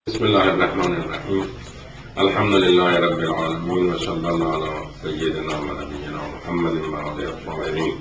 بسم الله الرحمن الرحیم. الحمد لله رب العالمین و صلی الله علی سیدنا و نبینا محمد و آله الطاهرین.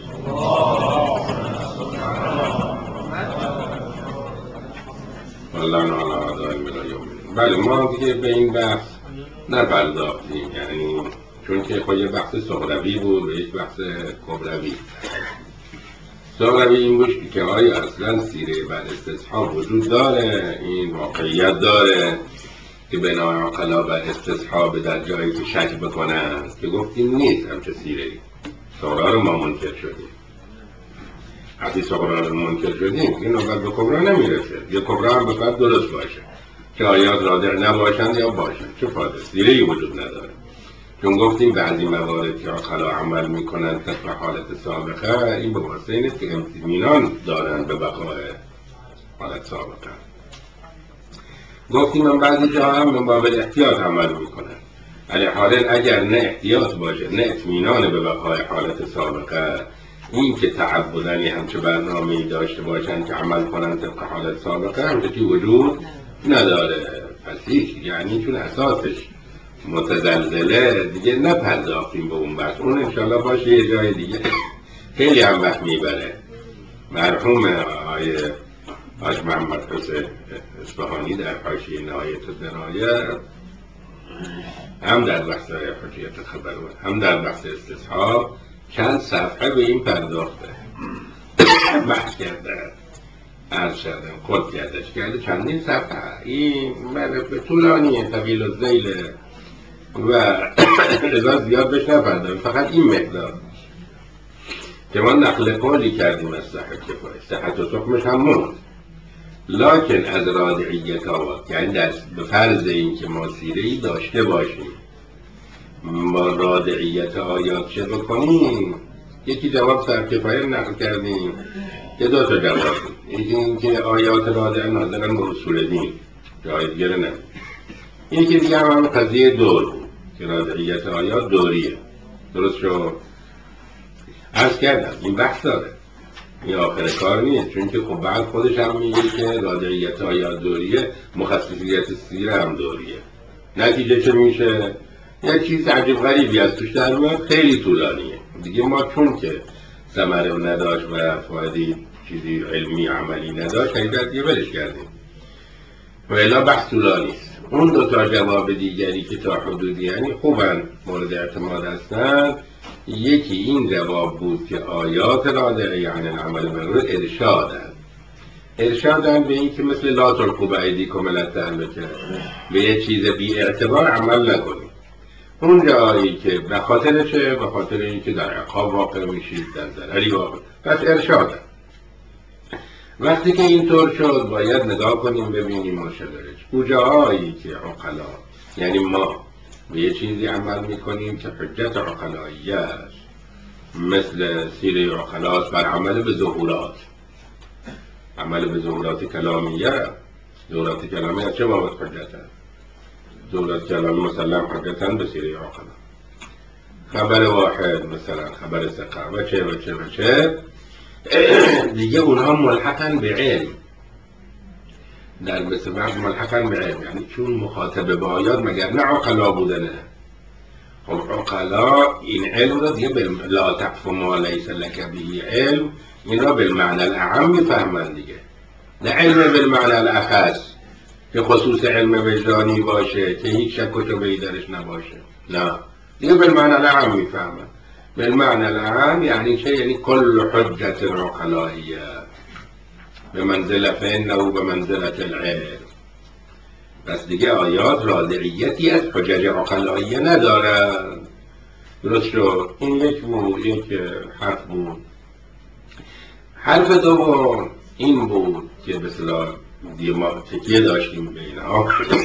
والله علی اعدائهم الی یوم الدین. بله، ما دیگه به این بحث نپرداختیم، یعنی چون که خود یه بحث صغروی بود و یک بحث کبروی. صغروی این بود که آیا اصلا سیره بعد استصحاب وجود داره، این واقعیت داره که بنای عقلا بر استصحاب در جایی که شک بکنن، که گفتیم نیست همچه سیره‌ای. صغرا رو ما منکر شدیم. وقتی صغرا رو منکر شدیم این نوبت به کبرا نمیرسه. یه کبرا هم باید درست باشه که آیات رادع نباشند یا باشند، چه فایده؟ سیره‌ای وجود نداره. چون گفتیم بعضی موارد که عقلا عمل میکنن طبق حالت سابقه، این به واسطه اینه که اطمینان دارن به بقای حالت سابقه. گفتیم من بعضی جا هم من باب احتیاط عمل میکنن، علی حال اگر نه احتیاط باشه نه اطمینان به بقای حالت سابقه، این که تعبدنی همچه برنامه‌ای داشته باشن که عمل کنن طبق حالت سابقه همچه وجود نداره. پس هیچ، یعنی چون اساسش متزلزله دیگه نپرداختیم به اون بحث. اون انشالله باشه یه جای دیگه، خیلی هم وقت میبره. مرحوم آقای حاج محمد حسین اصفهانی در حاشیه نهایت الدرایه هم در بحث حجیت خبر هم در بحث استصحاب چند صفحه به این پرداخته، بحث کرده، عرض کردم، خود کرده چندین صفحه. این ملف طولانیه، طویل الذیله و لذا زیاد بهش نپرداختیم، فقط این مقدار که ما نقل قولی کردیم از صحت کفایه، صحت و سقمش هم موند. لکن از رادعیت آواد، یعنی به فرض این که ما سیره‌ای داشته باشیم با رادعیت آیات چه بکنیم. یکی جواب صحت کفایه نقل کردیم، یه دو تا جواب. یکی این که آیات رادعه نازلن به اصول دین، جای دیگه رو نه. یکی دیگه هم قضیه دور بود که رادعیت آیات دوریه. درست شد؟ عرض کردم این بحث داره، این آخر کار نیست، چون که خب بعد خودش هم میگه که رادعیت آیات دوریه، مخصصیت سیره هم دوریه. نتیجه چه میشه؟ یک چیز عجیب غریبی از توش در میاد، خیلی طولانیه دیگه. ما چون که ثمره نداشت و فایده چیزی علمی عملی نداشت، حقیقت دیگه ولش کردیم و الا بحث طولانی است. اون دو تا جواب دیگری که تا حدودی یعنی خوبن، مورد اعتماد هستن. یکی این جواب بود که آیات رادعه یعنی العمل بالمعروف ارشادن به این که مثل لا تلقوا بایدیکم الی التهلکه، به یه چیز بی اعتبار عمل نکنید. اون جایی که به خاطر چه؟ به خاطر اینکه در عقاب واقع میشید، در ضرری واقع، پس ارشادن. وقتی که اینطور شد باید نگاه کنیم ببینیم مشکلش کجاهایی که عقلا، یعنی ما به یه چیزی عمل میکنیم که حجت عقلایی است، مثل سیره عقلاست بر عمل به ظهورات، عمل به ظهورات کلامیه. ظهورات کلامیه چه بابت حجت هست؟ ظهورات کلامی مسلم حجتن به سیره عقلا. خبر واحد مثلا خبر ثقه و چه و چه و چه دیگه اونها ملحقن به علم، در مثل بعض ملحقن به علم، یعنی چون مخاطب با آیات مگر نه عقلا بودنه. خب عقلا این علم رو دیگه لا تقف ما لیس لک به علم، این را بالمعنی الاعم میفهمن دیگه، نه علم بالمعنی الاخص که خصوص علم وجدانی باشه که هیچ شک و شبهه‌ای درش نباشه، نه دیگه بالمعنی الاعم میفهمن. بالمعنی الاعم یعنی چه؟ یعنی کل حجت عقلائیه به منزله فانه به منزله العلم. پس دیگه آیات رادعیتی از حجج عقلائیه ندارن. درست شد؟ این یک بود، یک حرف بود. حرف دوم این بود که به اصطلاح ما تکیه داشتیم به اینها،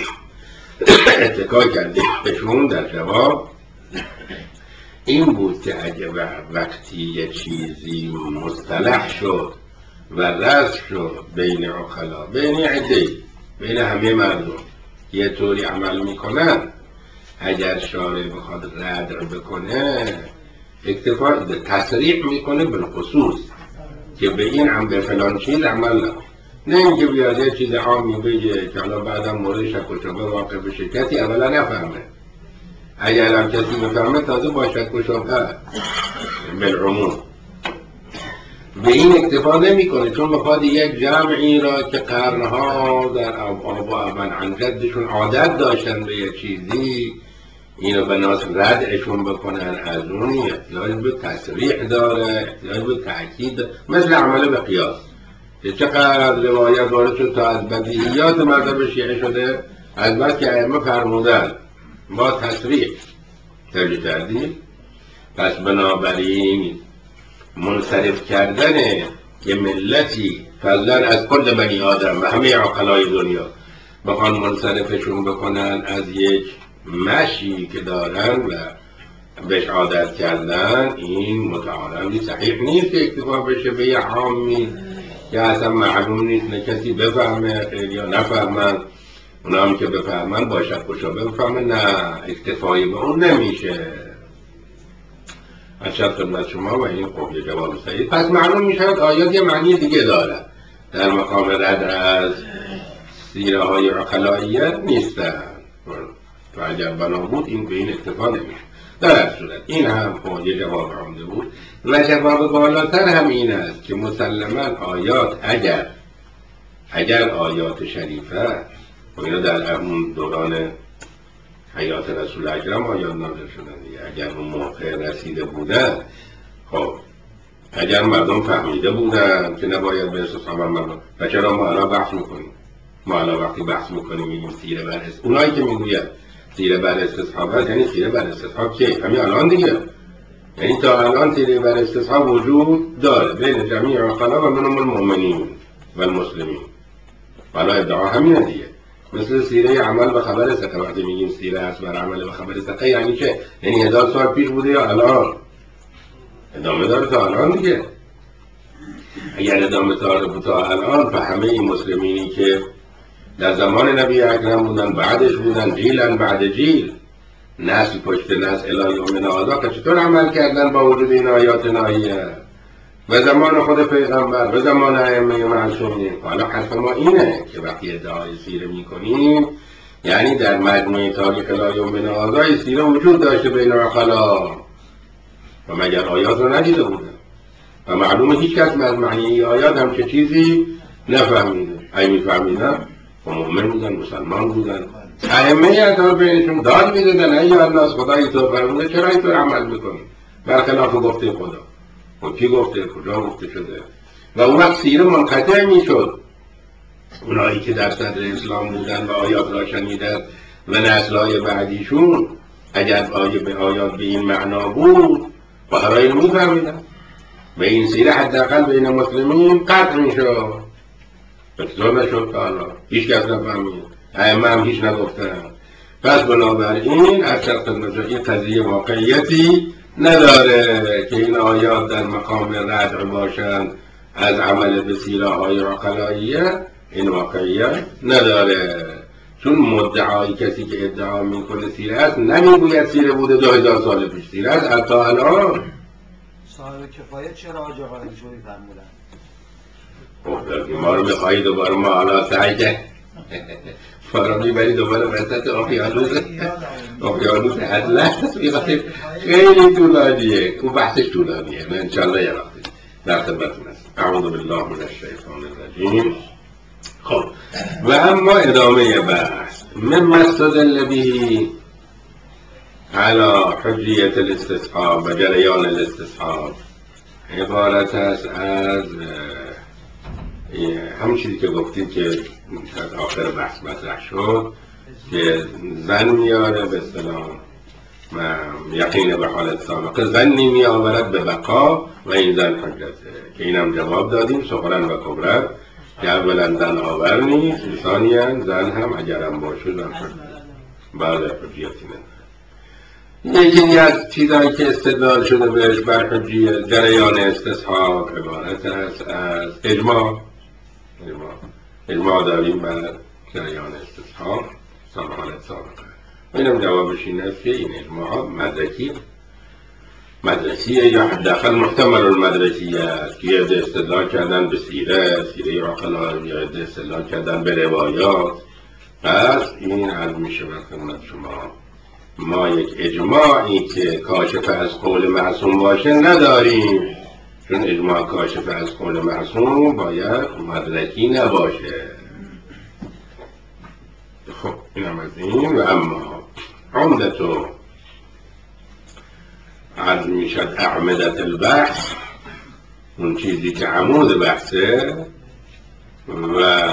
اتکا کردیم بهشون در جواب. این بود که اگه وقتی یه چیزی مصطلح شد و رسم شد بین عقلا، بین عده‌ای، بین همه مردم یه طوری عمل میکنن، اگر شارع بخواد ردع بکنه اکتفا تصریح میکنه بالخصوص که به این هم به فلان چیز عمل نکن. نه اینکه بیاد یه چیز عامی بگه که حالا بعدم مورد شک و شبهه واقع بشه، کسی اولا نفهمه، اگر هم کسی بفهمه تازه با شک و شبهه بالعموم به این اکتفا نمیکنه، چون میخواد یک جمعی را که قرنها در آبا من عن جدشون عادت داشتن به یک چیزی، اینو به ناس ردعشون بکنن از اون. احتیاج به تصریح داره، احتیاج به تأکید داره. مثل عمل به قیاس که چقدر روایت وارد شد تا از بدیهیات مذهب شیعه شده از بس که ائمه فرمودن ما تصریح ترجیح کردیم. پس بنابراین منصرف کردن یه ملتی فضلا از کل بنی آدم و همه عقلای دنیا بخوان منصرفشون بکنن از یک مشی که دارن و بهش عادت کردن، این متعارضی صحیح نیست که اکتفا بشه به یه عامی که اصلا معلوم نیست نه کسی بفهمه خیلی یا نفهمن، اونا هم که بفهمن با شک و شبهه بفهمن، نه اکتفایی به اون نمیشه. اشد خدمت شما و این خب یه جواب صحیح. پس معلوم میشه آیات یه معنی دیگه داره، در مقام رد از سیره های عقلائیه نیستن و اگر بنا بود این به این اکتفا نمیشه. در صورت این هم خب یه جواب عمده بود و جواب بالاتر هم این است که مسلما آیات اگر آیات شریفه و اینا در اون دوران حیات رسول اکرم آیات نازل شدن دیگه، اگر اون موقع رسیده بودن، خب اگر مردم فهمیده بودن که نباید به استصحاب مردم، و چرا ما الان بحث میکنیم؟ ما الان وقتی بحث میکنیم میگیم سیره بر استصحاب، اونایی که میگوید سیره بر استصحاب هست یعنی سیره بر استصحاب که همین الان دیگه، یعنی تا الان سیره بر استصحاب وجود داره بین جمعی عقلا و منهم المؤمنین و المسلمین، حالا ادعا همینه دیگه. مثل سیره عمل به خبر ثقه، وقتی میگیم سیره هست بر عمل به خبر ثقه یعنی چه؟ یعنی 1000 سال پیش بوده یا الان؟ ادامه داره تا الان دیگه. اگر ادامه داره تا الان، فهمه این مسلمینی که در زمان نبی اکرم بودن، بعدش بودن، جیلن بعد جیل، نسل پشت نسل الی یومنا هذا، که چطور عمل کردن با وجود این آیات ناهیه و زمان خود پیغمبر و زمان ائمه معصومین. حالا حرف ما اینه که وقتی ادعای سیره میکنیم یعنی در مجموعه تاریخ الی یومنا هذا سیره وجود داشته بین عقلا و مگر آیات رو ندیده بودن و معلومه هیچ کس از معنی آیات همچه چیزی نفهمیده. اگه میفهمیدن و مؤمن بودن، مسلمان بودن، ائمه اعتبار بینشون داد میدادن ای الناس خدای تو فرموده چرا اینطور عمل میکنی برخلاف گفته خدا. و کی گفته؟ کجا گفته شده؟ و اون وقت سیره منقطع میشد. اونایی که در صدر اسلام بودن و آیات را شنیدن و نسل‌های بعدیشون اگر آیات به این معنا بود و هرایی رو میفهمیدن و این سیره حداقل بین مسلمین قطع میشد. بسیار نشد تا حالا هیچ کس نفهمید، ائمه هم هیچ نگفتن. پس بنابراین ارشد خدمت این قضیه واقعیتی نداره که این آیات در مقام ردع باشند از عمل به سیره های عقلائیه، این واقعیت نداره. چون مدعای کسی که ادعا میکنه سیره است نمیگوید سیره بوده 2000 سال پیش، سیره است حتی الان. صاحب کفایت چرا آج آقا اینجوری فرمودن؟ خب ما رو میخوایی دوباره ما حالا سعی کرد فارا میبری دوباره وسط اقیانوس اطلس میخواهیم خیلی طولانیه، اون بحثش طولانیه. من انشالله یه وقتی در خدمتون هست. اعوذ بالله من الشیطان الرجیم. خب و اما ادامه بحث من مستدل به علی حجیت الاستصحاب و جریان الاستصحاب عبارت است از همون چیزی که گفتید که آخر بحث مطرح شد که زن میاره به اصطلاح یقین به حالت سابقه، زنی میآورد به بقا و این زن حجته، که اینم جواب دادیم سخرن و کبرن که اولا زن آور نیست، ثانیاً زن هم اگرم باشه زن حجته بعد حجیتی نداره. یکی از چیزایی که استدلال شده بهش بر حجیت جریان استصحاب عبارت است از اجماع داریم بر جریان استصحاب حالت سابقه. اینم جوابش این است که این اجماع مدرکی مدرسیه یا حداقل محتمل المدرسیه است که یه استدلال کردن به سیره عقلا، یا استدلال کردن به روایات. پس این عرض میشه به خدمت شما ما یک اجماعی که کاشف از قول معصوم باشه نداریم، چون اجماع کاشف از قول معصوم باید مدرکی نباشه. خب این هم از این. و اما عمدتو عرض میشد اعمدت البحث، اون چیزی که عمود بحثه و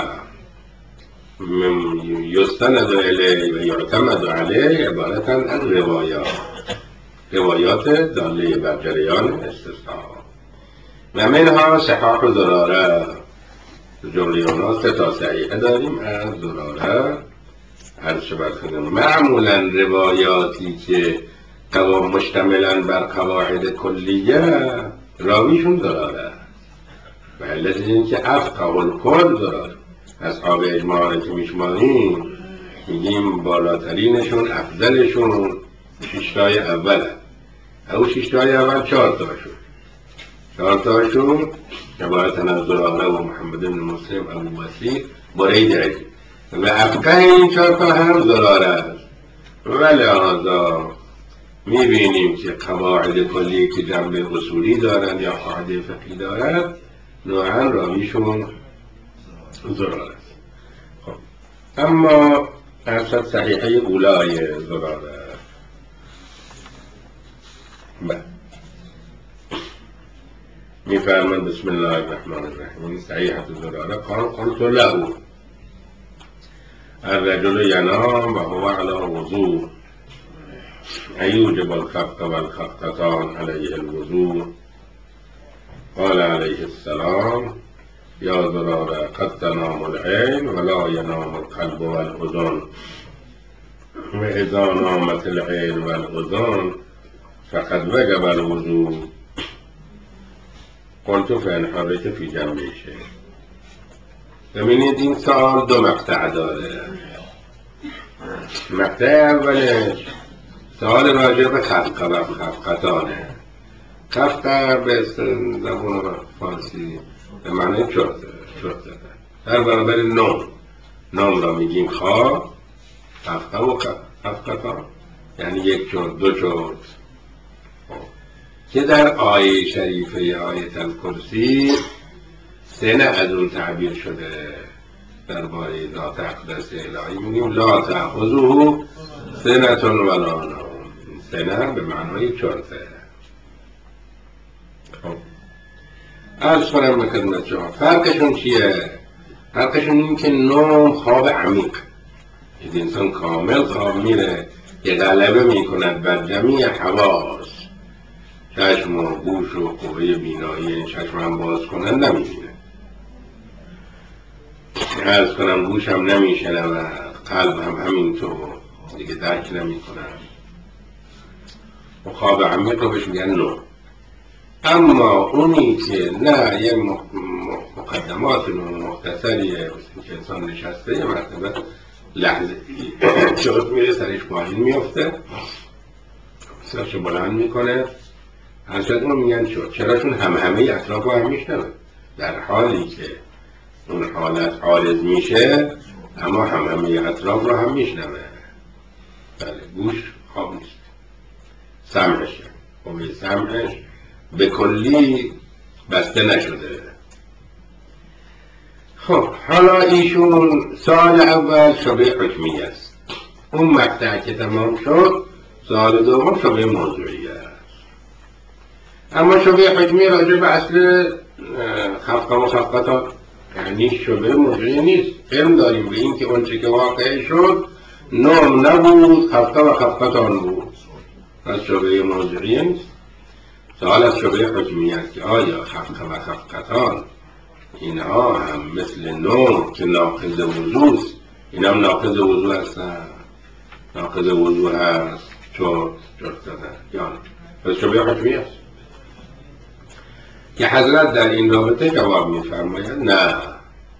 یستند الیه و یعتمد علیه عبارتاً از روایات داله بر جریان استثناء و منها صحاح و زراره. جمله اونا 3 تا صحیحه داریم از زراره. عرض شود خدمت معمولا روایاتی که مشتملن بر قواعد کلیه راویشون زراره و علت این که افقه الکل زراره. اصحاب اجماع که میشماریم میگیم بالاترینشون افضلشون 6 تای اوله. او 6 تای اول 4 تاشون عبارتن از زراره و محمد بن مسلم ابو مسیح بریده و افقه این 4 تا هم زراره است. و لحاظا میبینیم که قواعد کلی که جنبه اصولی دارن یا قاعده فقهی دارن نوعا راویشون زراره است. خب اما ارشد صحیحه اولای زراره میفرمان بسم الله الرحمن الرحیم صحیحه زراره قال قلت له الرجل ینام و هو علی وضوء ایوجب الخفق والخفقتان علیه الوضوء؟ قال علیه السلام یا زراره قد تنام العین ولا ینام القلب والاذن و اذا نامت العین والاذن فقد وجب الوضوء. قلت فان حرک فی جنبه شیء. ببینید این سوال 2 مقطع داره. مقطع اولش سوال راجع به خفقه و خفقتانه. خفقه به زبان فارسی به معنی چرت در برابر نوم را میگیم خواب. خفقه و خفقتان یعنی 1 چرت 2 چرت که در آیه شریفه آیت الکرسی 3 از اون تعبیر شده. درباره ذات اقدس الهی میگیم لا تأخذه سنة ولا نوم. سنه به معنای چرته. خب عرض کنم به خدمت شما فرقشون چیه؟ فرقشون این که نوم خواب عمیق، این انسان کامل خواب میره که غلبه میکند بر جمیع حواس، چشم و گوش و قوه بینایی چشم هم باز کنن نمیبینه، عرض کنم گوش هم نمیشنه و قلب هم همینطور دیگه درک نمیکنه. و خواب عمیق رو بهش میگن نوم. اما اونی که نه یه مقدمات مختصریه که انسان نشسته یه مرتبه لحظه چرت میره سرش پایین میفته سرش بلند میکنه هرشد اون میگن چراشون همه اطراف رو هم میشنوه در حالی که اون حالت عارض میشه اما همه اطراف رو هم میشنوه. بله گوش خواب نیست، سمعش قوه سمعش به کلی بسته نشده. خب حالا ایشون سال اول شبه حکمی است، اون مقطع که تمام شد سال دوم شبه موضوعی است. اما شبه حکمی راجع به اصل خفقه و خفقتان یعنی شبه موضوعی نیست. علم داریم به این که اون چه که واقع شد نوم نبود، خفقه و خفقتان بود، از شبه موضوعی نیست. سوال از شبه حکمی است که آیا خفقه و خفقتان اینها هم مثل نوم که ناقض وضوء است، این هم ناقض وضوء هستن؟ ناقض وضوء هست چرت زدن یا نه؟ پس شبه حکمی است که حضرت در این رابطه جواب می‌فرماید نه،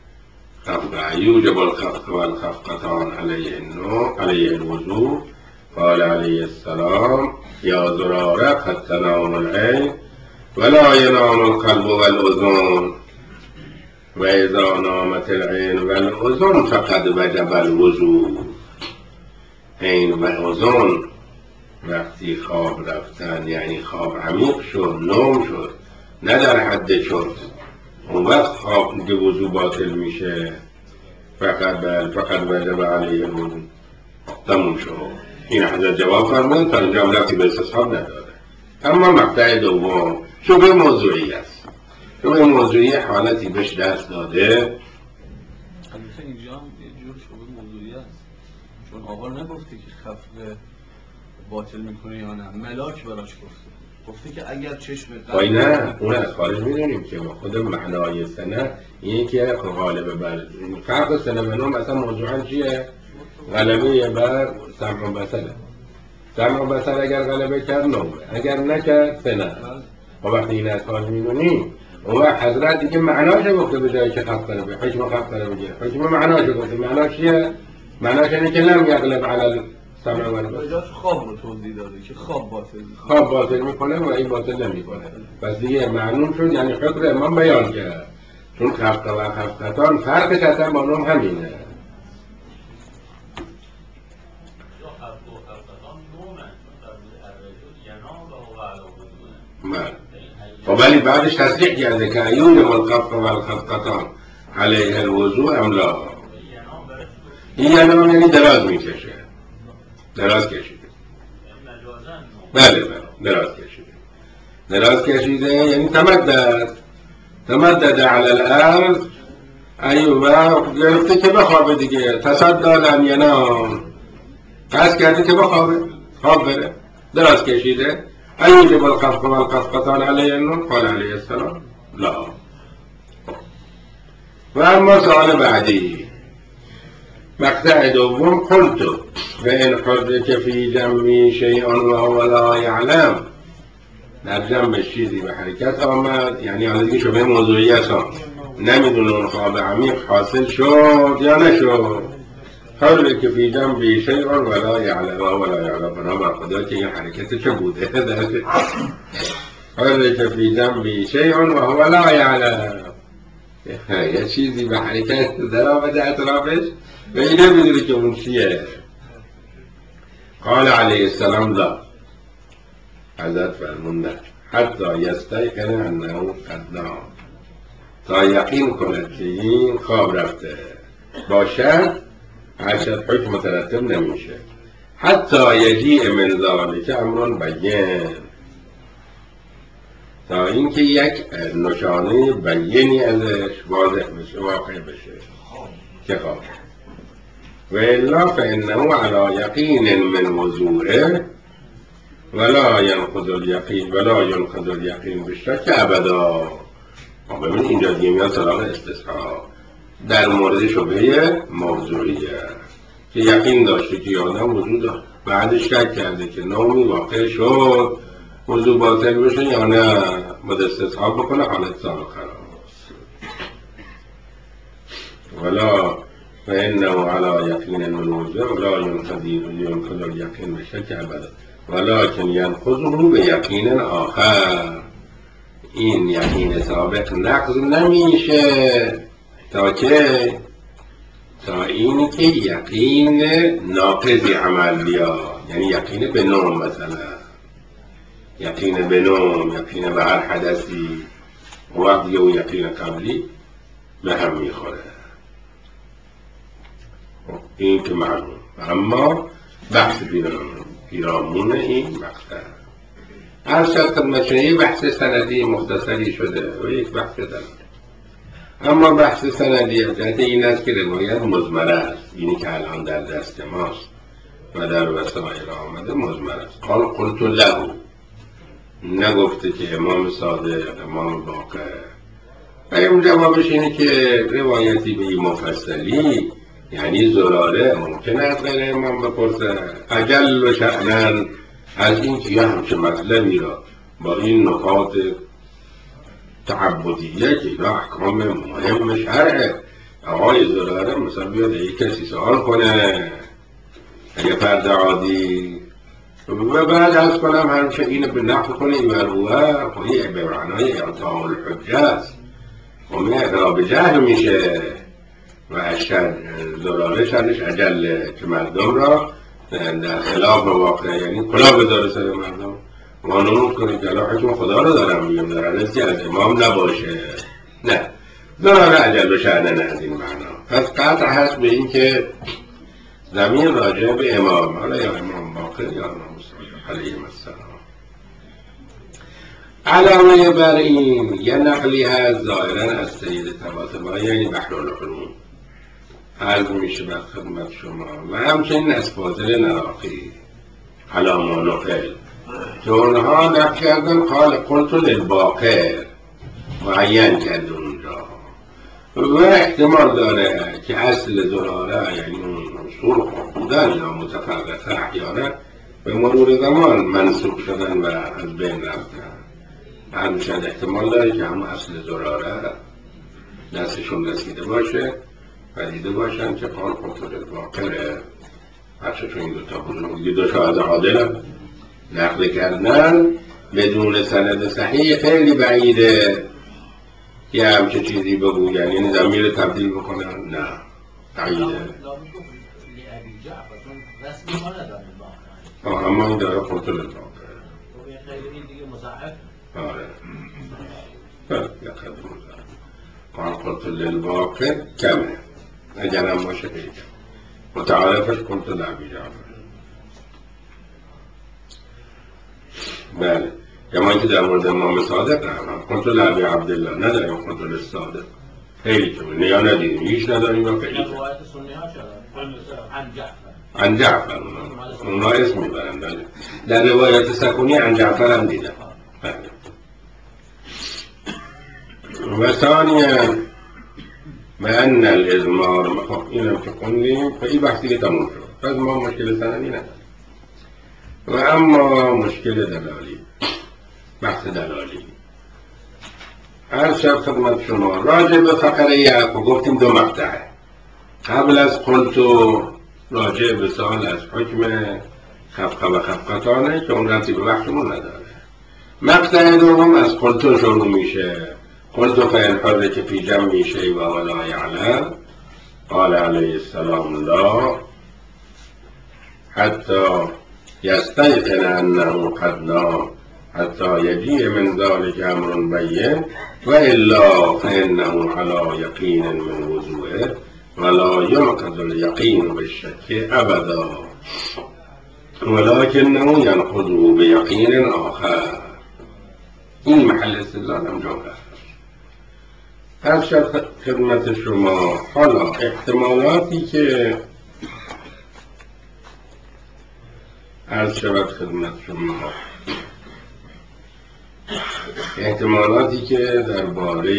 خفقه یوجب الخفقه والخفقتان علیه الوضوء قال علیه السلام یا زراره قد تنام العین ولا ینام القلب والأذن و اذا نامت العین والأذن فقد وجب الوضوء. عین و اذن وقتی خواب رفتن یعنی خواب عمیق شد، نوم شد، نه در حد شد، اون وقت خواب که وضو باطل میشه. فقط وجب علیه الوضوء. تموم شد. این حضرت جواب فرمودن، تا اینجا رفتی به استصحاب نداره. اما مقطع دوم شبه موضوعی است. شبه موضوعی حالتی بهش دست داده. البته اینجا هم یه جور شبه موضوعی است، چون آقا نگفته که خفه باطل میکنه یا نه، ملاک براش گفته که اگر چشم وای نه، اون از خارج میدونیم که خود معنای سنه اینه که غالب بر فرق سنه و نوم اصلا موضوعا چیه؟ غلبه بر سمع و بصره. سمع و بصر اگر غلبه کرد نومه، اگر نکرد سنه. و وقتی این از خارج میدونیم اون وقت حضرت دیگه معناش گفته به جایی که خف کنه، حکم خف کنه بگیره، حکم معناش گفته. معناش چیه؟ معناش اینه که لم یغلب علی سمع و بصر. خواب رو توضیح داده که خواب باطل میکنه، خواب باطل میکنه و این باطل نمیکنه. پس دیگه معلوم شد، یعنی حکم امام بیان کرد، چون خفقه و خفقتان فرقش اصلا با نوم همینه. و ولی بعدش تصریح کرده که ایون والخفقه والخفقتان علیه الوضوء ام لا. این ینام یعنی دراز میکشه، دراز کشیده. بله دراز کشیده یعنی تمدد علی الارض. ایوه گرفته که بخوابه دیگه، تصدى لم ینام، قصد کرده که بخوابه، خواب بره، دراز کشیده. ایوجب الخفق والخفقتان علیه النوم؟ قال علیه السلام لا. و اما سوال بعدی، مقطع دوم، قلت فإن حرك فی جنبی شیء وهو لا یعلم. در جنبش چیزی به حرکت آمد، یعنی حالا دیگه شبه موضوعی هستم، نمیدونه اون خواب عمیق حاصل شد یا نشد. حرک فی جنبی شیء ولا یعلم، بنابر خدا که این حرکت چه بوده؟ حرک فی جنبی شیء وهو لا یعلم، یه چیزی به حرکت در آمده اطرافش و این نمیدونه که اون چیه. قال علیه السلام لا. حضرت فرمون نه، حتی یستیقن انه قد نام، تا یقین کند که این خواب رفته باشد، هرچند حکم مترتب نمیشه. حتی یجیء من ذلک امر بین، تا اینکه یک نشانه بینی ازش واضح بشه، واقع بشه که خواب. و الا فانه علی یقین من وضوعه ولا ینقض الیقین بالشک ابدا. ببین اینجا دیگه میاد سراغ استثناء در مورد شبهه موضوعیه که یقین داشته که آدم وضو داشت، بعدش شک کرده که نومی واقع شد، وضو باطل بشه یا نه، باید استثناء بکنه، حالت سابقه راست. ولا فانه علی یقین من وضوعه ولا ینقض الیقین بالشک ابدا ولکن ینقضه به یقین آخر. این یقین سابق نقض نمیشه تا اینی که یقین ناقضی عمل بیاد، یعنی یقین به نوم، مثلا یقین به نوم، یقین به هر حدثی، وقت دیگه اون یقین قبلی به هم میخوره. این که معلوم. اما بحث پیرامون این مقطع هر شد خدمتشون بحث سندی مختصری شده و یک بحث دارد. اما بحث سندی جهت این است که روایت مضمره است، اینی که الان در دست ماست و در وسائل آمده مضمره است. قلت له، نگفته که امام صادق، امام باقر. و این جوابش اینه که روایتی به این مفصلی، یعنی زراره، ممکنه از غیر امام بپرسه اجل و شأنن از این که یه همچه مطلبی را با این نکات تعبدیه که اینا احکام مهم شرعه، آقای زراره مثلا بیاد یک کسی سوال کنه اگه فرد عادی و بعد از کنم همیشه اینو به نقل کنه ایمروه خودی به معنای اعطاء الحجه است خب اعراب جهل میشه و اشتر دلاله شدش اجل که مردم را در خلاف واقع یعنی کلا بذاره سر مردم وانمود کنه که الان حکم خدا رو دارم میگم در عرضی از امام نباشه نه دلاله اجل و شأن نه از این معنا پس قطع هست به این که زمین راجع به امام حالا یا امام باقر یا امام صادق علیه السلام علاوه بر این یه نقلی هست ظاهرا از سید طباطبایی یعنی بحرالعلوم عرض میشه بر خدمت شما و همچنین از فاضل نراقی علاما نقل که اونها نقل کردن قلت للباقر معین کرد اونجا و احتمال داره که اصل زراره یعنی اون اصول بودن یا متفرقه احیانا به مرور زمان منسوخ شدن و از بین رفتن همیشه احتمال داره که هم اصل زراره دستشون رسیده باشه و دیده باشن که قلت للباقره هرچه چون این دوتا بزرگی دو شاهد عادل نقل کردن بدون سند صحیح خیلی بعیده یه همچه چیزی بگو یعنی ضمیر تبدیل بکنن نه بعیده اما این داره قلت للباقر این دیگه مضاعف آره قلت للباقر کمه اگر هم باشه خیلی متعارفش قلت لعبی جعفر بله کما که در مورد امام صادق هم قلت لعبی عبدالله نداریم قلت للصادق خیلی کمه یا ندیدیم هیچ نداریم و خیلی کمه روایت سنی ها شده عن جعفر اونا اسم میبرن بله در روایت سکونی عن جعفر هم دیدم بله و ثانیا به ان الازمار خب اینم که خوندیم و این بحثی که تموم شد پس ما مشکل سندی نداریم و اما مشکل دلالی بحث دلالی هر شب خدمت شما راجع به فقره یک و گفتیم دو مقطعه قبل از قلتو راجع به سال از حکم خفقه و خفقتانه که اون ربطی به بحثمون نداره مقطع دوم از قلتو شروع میشه قلتو فإن حرک فی جمعی شیء و لا یعلم قال علیه السلام لا حتی یستیقن انه قد نام حتی یجیء من ذلک امر بین و الا فانه علی یقین من وضوئه ولا ينقض اليقين بالشك ابدا ولكنه ينقضه بيقين آخر این محل استدلال هم جمله هر شب خدمت شما حالا احتمالاتی که عرض شود خدمت شما احتمالاتی که درباره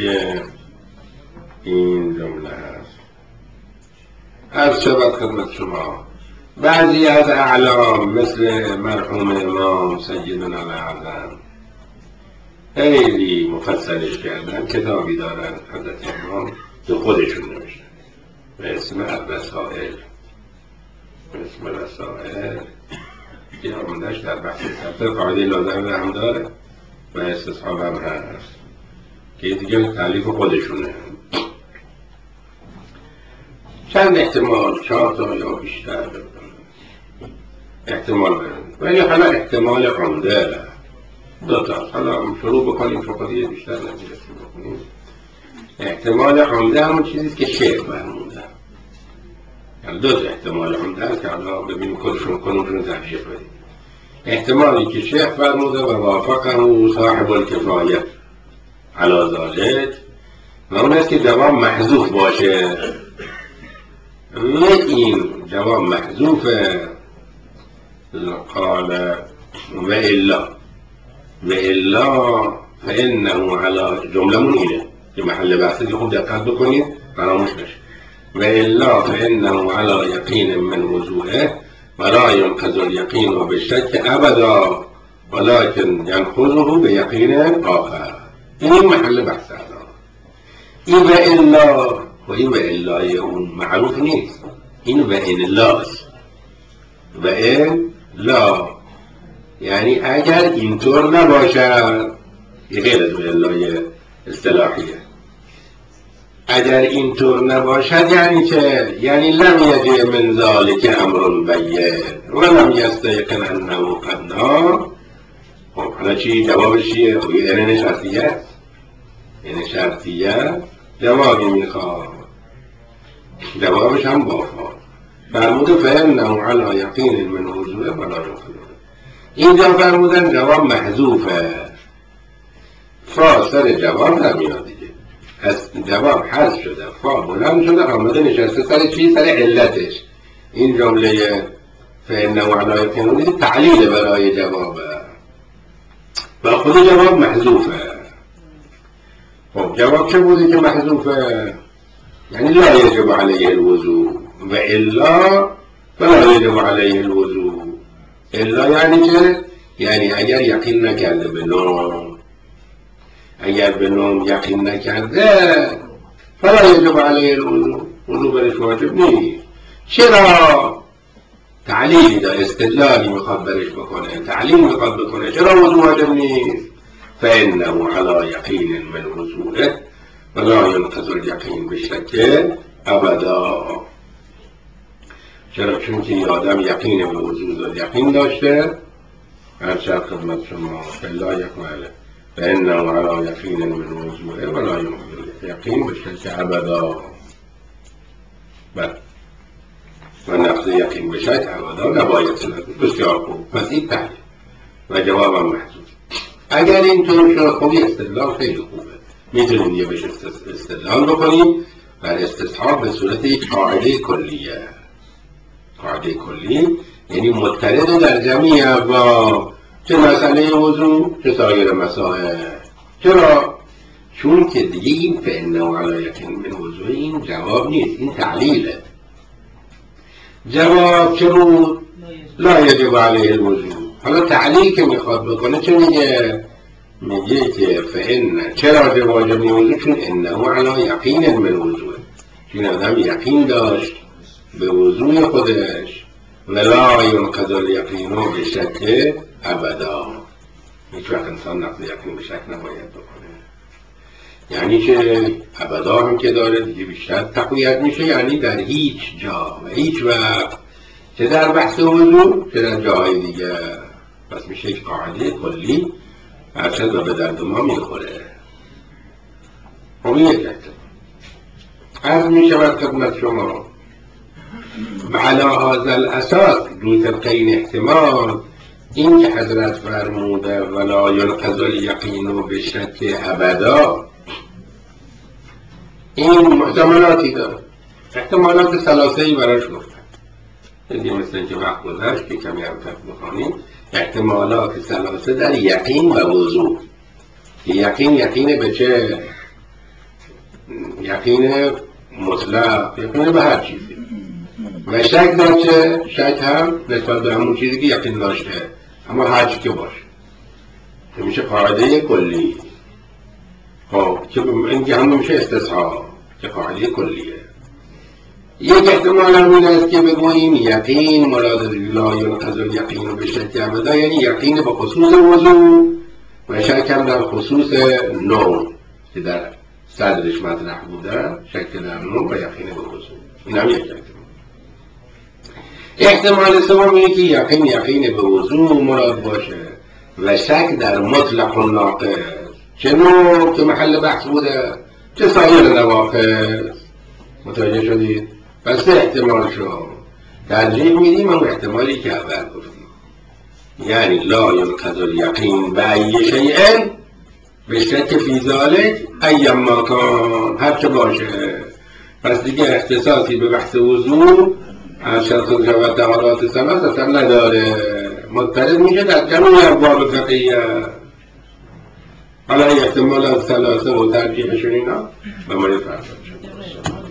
این جمله هست عرض شود خدمت شما بعضی از اعلام مثل مرحوم امام سیدنا الاعظم خیلی مفصلش کردن کتابی دارن حضرت امام که خودشون نوشتن به اسم الرسائل که آمدهش در بحث سفر قاعده لازم هم داره و استصحاب هم هست که دیگه تعلیف خودشونه چند احتمال 4 تا یا بیشتر احتمال برند ولی حالا احتمال عمده 2 تا حالا شروع بکنیم که خودی بیشتر نمیرسیم بکنیم احتمال عمده همون چیزیست که شیخ فرموده یعنی 2 تا احتمال عمده هست که حالا ببینیم کنونشون ترجیح بدیم احتمالی که شیخ فرموده و وافقه صاحب الکفایه علی ذلک و اون است که جواب محذوف باشه و این جواب محذوفه قال و الا فانه علی جملمون اینه که محل بحثی که خوب دقت بکنید فراموش نشه و الا فانه علی یقین من وضوئه ولا ينقض اليقين بالشك ابدا ولكن ينقضه بيقين آخر این محل بحث الان این و الا و این و الا اون معروف نیست این و این الله و لا، یعنی اگر اینطور نباشد، یه غیر از علای اصطلاحیه، اگر اینطور نباشد یعنی چه؟ یعنی لم یجع من ذلک امر بین و لم یستیقن انه قد نام. خب حالا چی؟ جوابش چیه؟ خب یه این شرطیه است، این شرطیه جوابی میخواد، جوابش هم بافا فرموده فإنه علی یقین من وضوء ولا ينقض. اینجا فرمودن جواب محذوفه، فا سر جواب نمیاد دیگه، از جواب حذف شده، فا بلند شده آمده نشسته سر چی؟ سر علتش. این جمله فإنه علی یقین تعلیل برای جوابه و خود جواب محذوفه. خب جواب چه بوده که محذوفه؟ یعنی لا یجب علیه الوضوء و الا فلا یجب علیه الوضوء. الا یعنی چه؟ یعنی اگر یقین نکرده به نوم، اگر به نوم یقین نکرده فلا یجب علیه الوضوء، وضوء برش واجب نیست. چرا؟ تعلیلی داره، استدلالی میخواد برش بکنه، تعلیل میخواد بکنه چرا وضوء واجب نیست. فإنه علی یقین من وضوءه ولا ينقض اليقین بشک ابدا. چرا؟ چون که آدم یقین به وضوء یقین داشته، هر شرط خدمت شما فلا یقمله فإنه علی یقین من وضوءه ولا ينقض اليقین بشک ابدا. و نقض یقین بشک ابدا نباید سند. بسیار خوب، پس این تحلیل و جوابم محدود. اگر اینطور شد خب استدلال خیلی خوبه، میتونیم یه بهش استدلال بکنیم بر استصحاب به صورت یک قاعده کلیه. قاعده کلی یعنی مضطرد در جمعی ابواب، چه مسئله وضوء چه سایر مسائل. چرا؟ چون که دیگه این فإنه علی یقین من وضوء این جواب نیست، این تعلیله. جواب چه بود؟ لا یجب علیه الوضوء. حالا تعلیل که میخواد بکنه چه میگه؟ میگه که فإن چرا واجب وضوء؟ چون انه علی یقین من وضوء، چون آدم یقین داشت به وضوء خودش. ولا ينقض اليقین بشک ابدا، هیچ وقت انسان نقض یقین به شک نباید بکنه. یعنی که ابدا هم که داره دیگه بیشتر تقویت میشه، یعنی در هیچ جا و هیچ وقت، چه در بحث وضوء چه در جاهای دیگه. پس میشه یک قاعده کلی هرچند و به درد ما میخوره. خب یک احتمال عرض میشود خدمت شما علی هذا الاساس، دو طبق این احتمال، این که حضرت فرموده ولا ينقض اليقین بشک ابدا، این محتملاتی داره، احتمالات ثلاثه‌ای براش گفتن. دیگه مثل اینکه وقت گذشت که کمی هم تک بخوانیم. احتمالات ثلاثه در یقین و وضوء. یقین به چه؟ یقین مطلق، یقین به هر چیزی. و شک در چه؟ شک هم نسبت به همون چیزی که یقین داشته، اما هر چی که باشه. که میشه قاعده کلی. خب که این که هم میشه استصحاب که قاعده کلیه. یک احتمال هم این است که بگوییم یقین مراد لا ينقض اليقین بشک ابدا، یعنی یقین به خصوص وضوء و شک هم در خصوص نوم که در صدرش مطرح بوده، شک در نوم و یقین به وضوء. این هم یک احتمال سوم اینه که یقین به وضوء مراد باشه و شک در مطلق و ناقص، چه نوع که محل بحث بوده چه سایر نواقص. متوجه شدید؟ پس احتمال شد ترجیح میدیم اون احتمالی که اول گفتیم، یعنی لا ينقض اليقین به ای شیء بشک فی ذلک ایما کان، هر چه باشه. پس دیگه اختصاصی به بحث وضوء از شرط و طهارات ثلاث اصلا نداره، مضطرد میشه در جمعی ابواب فقهیه. حالا احتمال از ثلاثه و ترجیحشون اینا به ما فرق شد.